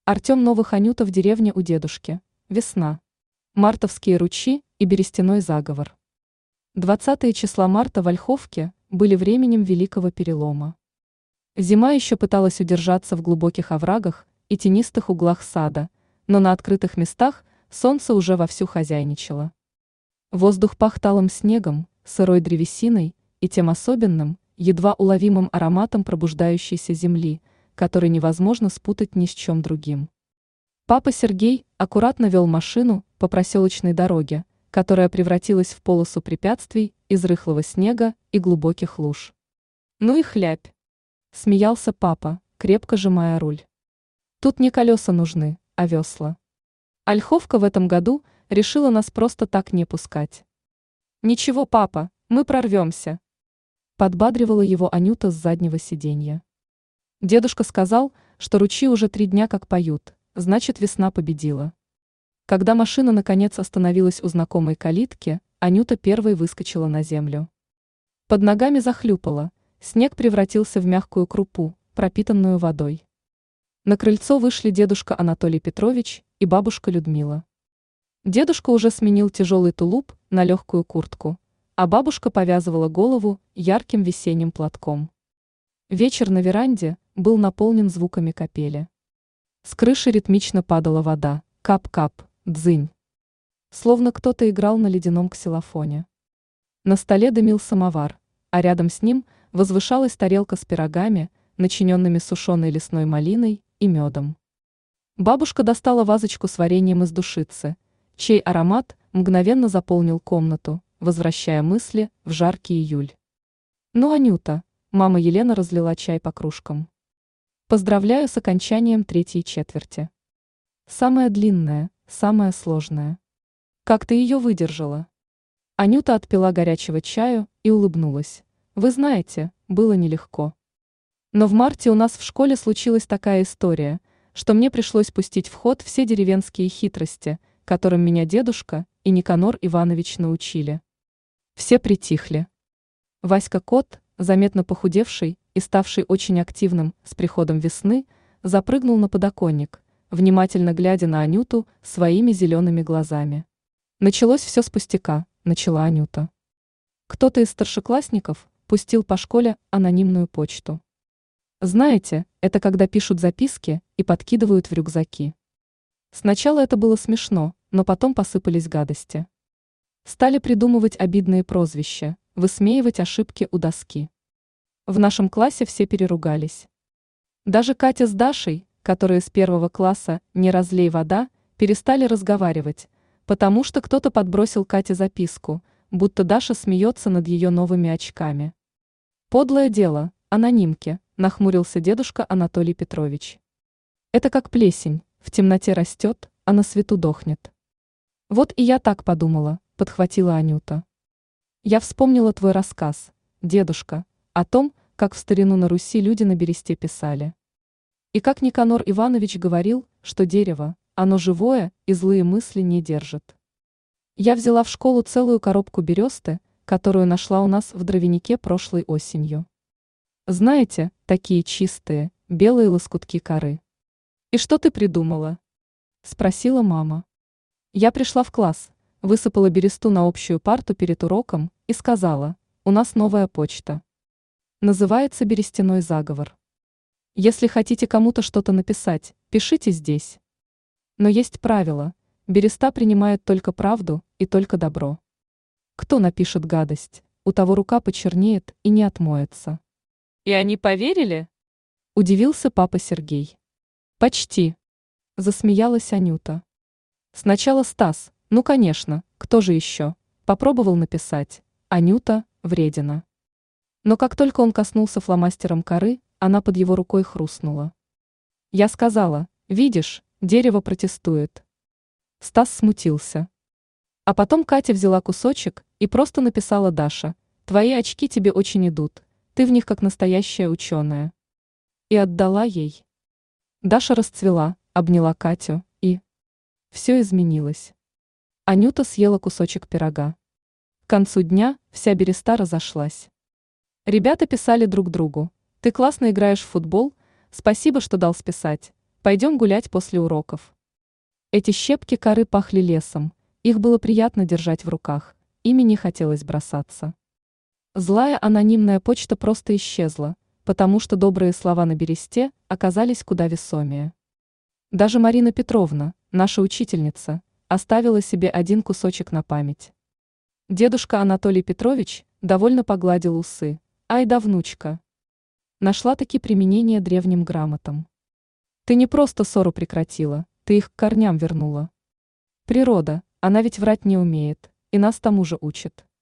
Артем Новых Анюта в деревне у дедушки. Весна. Мартовские ручьи и берестяной заговор. 20 числа марта в Ольховке были временем великого перелома. Зима еще пыталась удержаться в глубоких оврагах и тенистых углах сада, но на открытых местах солнце уже вовсю хозяйничало. Воздух пах талым снегом, сырой древесиной и тем особенным, едва уловимым ароматом пробуждающейся земли, который невозможно спутать ни с чем другим. Папа Сергей аккуратно вел машину по проселочной дороге, которая превратилась в полосу препятствий из рыхлого снега и глубоких луж. «Ну и хлябь!» – смеялся папа, крепко сжимая руль. «Тут не колеса нужны, а весла. Ольховка в этом году решила нас просто так не пускать». «Ничего, папа, мы прорвемся!» – подбадривала его Анюта с заднего сиденья. Дедушка сказал, что ручьи уже 3 дня как поют, значит, весна победила. Когда машина наконец остановилась у знакомой калитки, Анюта первой выскочила на землю. Под ногами захлюпала, снег превратился в мягкую крупу, пропитанную водой. На крыльцо вышли дедушка Анатолий Петрович и бабушка Людмила. Дедушка уже сменил тяжелый тулуп на легкую куртку, а бабушка повязывала голову ярким весенним платком. Вечер на веранде был наполнен звуками капели. С крыши ритмично падала вода, кап-кап, дзынь. Словно кто-то играл на ледяном ксилофоне. На столе дымил самовар, а рядом с ним возвышалась тарелка с пирогами, начиненными сушеной лесной малиной и медом. Бабушка достала вазочку с вареньем из душицы, чей аромат мгновенно заполнил комнату, возвращая мысли в жаркий июль. «Ну, Анюта», мама Елена разлила чай по кружкам. «Поздравляю с окончанием 3-й четверти. Самая длинная, самая сложная. Как ты ее выдержала?» Анюта отпила горячего чаю и улыбнулась. «Вы знаете, было нелегко. Но в марте у нас в школе случилась такая история, что мне пришлось пустить в ход все деревенские хитрости, которым меня дедушка и Никанор Иванович научили». Все притихли. Васька Кот, заметно похудевший и ставший очень активным с приходом весны, запрыгнул на подоконник, внимательно глядя на Анюту своими зелеными глазами. «Началось все с пустяка», – начала Анюта. Кто-то из старшеклассников пустил по школе анонимную почту. Знаете, это когда пишут записки и подкидывают в рюкзаки. Сначала это было смешно, но потом посыпались гадости. Стали придумывать обидные прозвища, высмеивать ошибки у доски. В нашем классе все переругались. Даже Катя с Дашей, которые с 1 класса «не разлей вода», перестали разговаривать, потому что кто-то подбросил Кате записку, будто Даша смеется над ее новыми очками. «Подлое дело, анонимки», – нахмурился дедушка Анатолий Петрович. «Это как плесень, в темноте растет, а на свету дохнет». «Вот и я так подумала», – подхватила Анюта. «Я вспомнила твой рассказ, дедушка, о том, как в старину на Руси люди на бересте писали. И как Никанор Иванович говорил, что дерево, оно живое и злые мысли не держит. Я взяла в школу целую коробку бересты, которую нашла у нас в дровянике прошлой осенью. Знаете, такие чистые, белые лоскутки коры. И что ты придумала?» – спросила мама. Я пришла в класс, высыпала бересту на общую парту перед уроком и сказала: «У нас новая почта. Называется «Берестяной заговор». Если хотите кому-то что-то написать, пишите здесь. Но есть правило: береста принимает только правду и только добро. Кто напишет гадость, у того рука почернеет и не отмоется». «И они поверили?» – удивился папа Сергей. «Почти», – засмеялась Анюта. Сначала Стас, ну конечно, кто же еще, попробовал написать «Анюта, вредина». Но как только он коснулся фломастером коры, она под его рукой хрустнула. Я сказала: «Видишь, дерево протестует». Стас смутился. А потом Катя взяла кусочек и просто написала: «Даша, твои очки тебе очень идут, ты в них как настоящая ученая». И отдала ей. Даша расцвела, обняла Катю, и все изменилось. Анюта съела кусочек пирога. К концу дня вся береста разошлась. Ребята писали друг другу: «Ты классно играешь в футбол, спасибо, что дал списать. Пойдем гулять после уроков. Эти щепки коры пахли лесом, их было приятно держать в руках, ими не хотелось бросаться. Злая анонимная почта просто исчезла, потому что добрые слова на бересте оказались куда весомее. Даже Марина Петровна, наша учительница, оставила себе один кусочек на память. Дедушка Анатолий Петрович довольно погладил усы. Ай да внучка. Нашла-таки применение древним грамотам. Ты не просто ссору прекратила, ты их к корням вернула. Природа, она ведь врать не умеет, и нас тому же учит.